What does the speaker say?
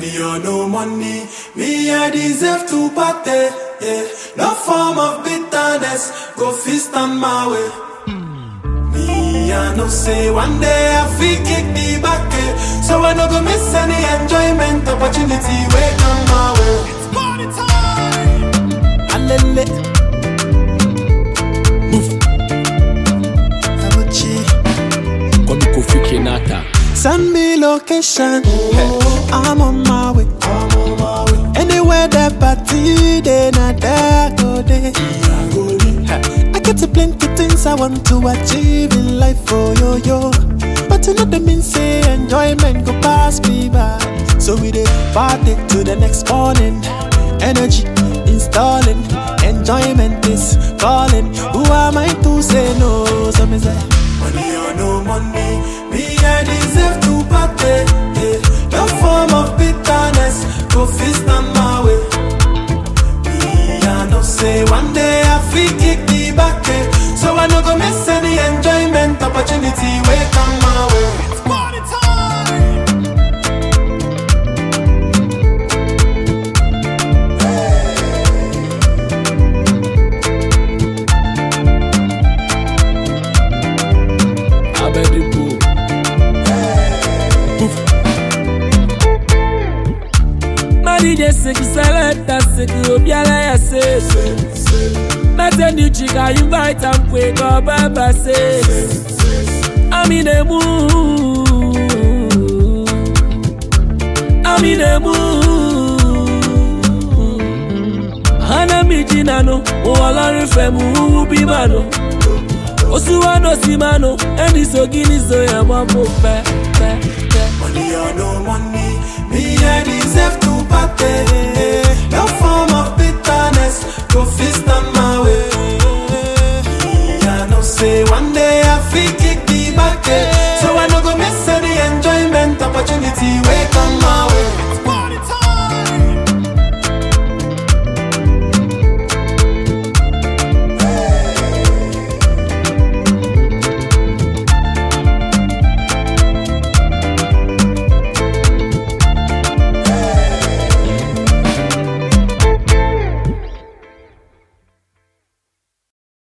Money or no money, me I deserve to party. Yeah. No form of bitterness, go fist on my way. Me I know say one day I feel kick the back, so I no go miss any enjoyment opportunity wait on my way. It's party time. Alele. Move. Abuchi. Komi Kofi Kenata. Send me location. I'm on my way. Anywhere that party, they not there go day. I get to plenty things I want to achieve in life, oh yo yo. But you know the mean say enjoyment go pass me by. So we dey party to the next morning. Energy installing, enjoyment is calling. Who am I to say no? So me say, money or no money, me I deserve to party. Yeah. No form of bitterness, go fist on my way. Me I know say one day I feel kick the back, so I no go miss any enjoyment opportunity wait on my way. It's party time. Abedipo. DJ Seki Selecta Seki Obiala ya say Mete new chica invite am quick up Baba say I'm in the mood I'm in the mood Hana mi jinano Ola refemu ubi mano Osuwa no simano Eni so gini so ya mambo pe. Money or no money, me I deserve to party. No form of bitterness, go fist on my way. Me I know say one day